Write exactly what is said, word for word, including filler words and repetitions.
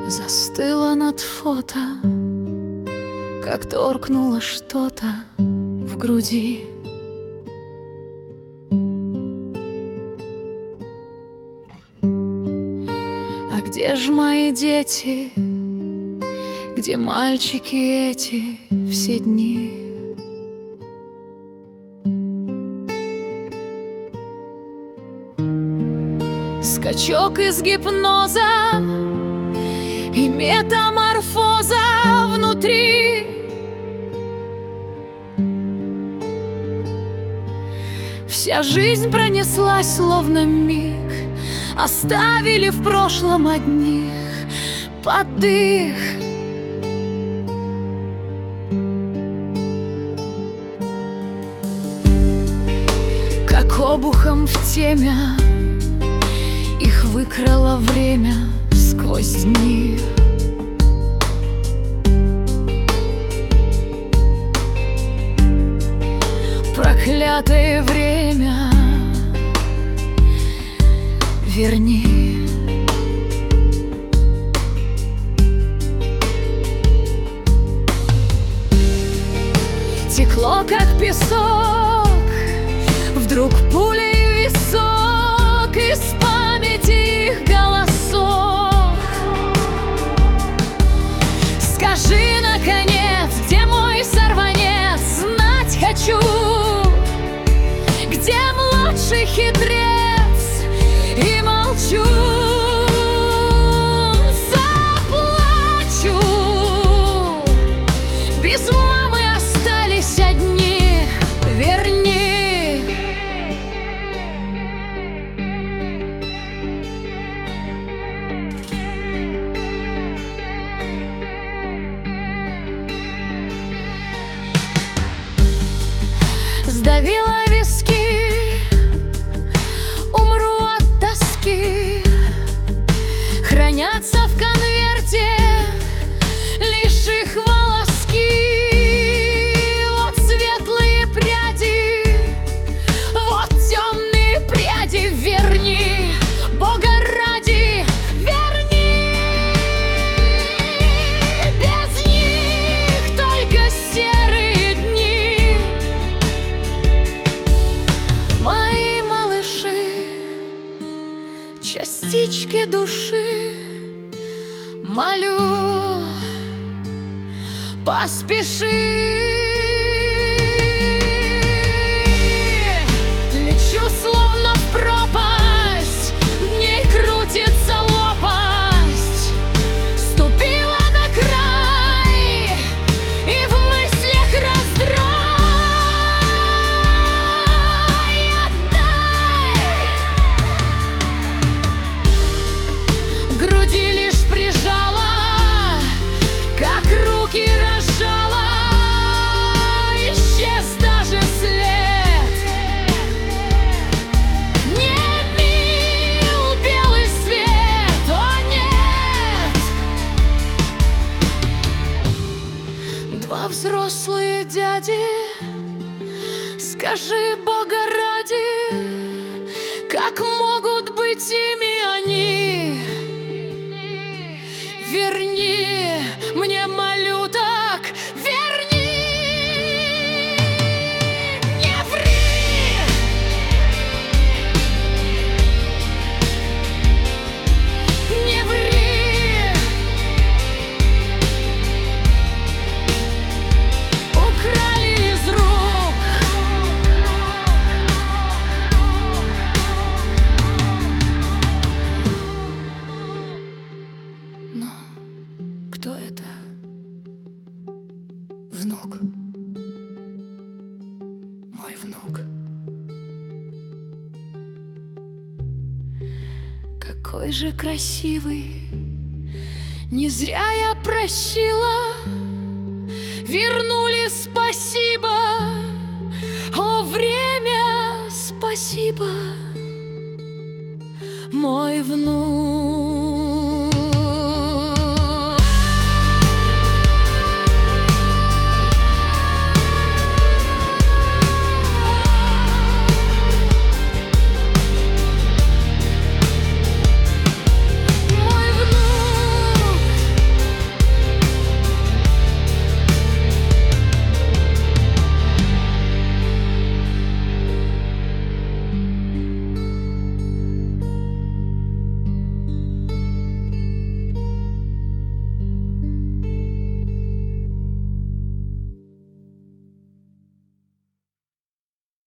Застыла над фото, как торкнуло что-то в груди. А где ж мои дети? Где мальчики эти все дни? Скачок из гипноза и метаморфоза внутри. Вся жизнь пронеслась словно миг, оставили в прошлом одних подых. Как обухом в темя их выкрало время сквозь дни. Проклятое время, верни. Текло, как песок, вдруг пулей в висок из памяти их голосов. Скажи, наконец, где мой сорванец? Знать хочу, где младший хитрец? И молчу, заплачу. Без мамы остались одни, верни. Сдавила виски, умру от тоски. Хранятся в конверте лишь их волоски. Вот светлые пряди, вот темные пряди. Верни, Бога ради, верни. Без них только серые дни. Мои малыши, частички души, молю, поспеши. Лечу словно в пропасть, в ней крутится лопасть. Ступила на край, и в мыслях раздрай. Отдай. К груди лишь прижала, как руки разжала. Исчез даже след. Не мил белый свет, о нет. Два взрослые дяди, скажи, Бога ради, как могут быть ими они? Верни, мне молю так, верни. Не ври. Не ври. Украли из рук. Но кто это? Внук. Мой внук. Какой же красивый. Не зря я просила. Вернули, спасибо. О, время, спасибо. Мой внук.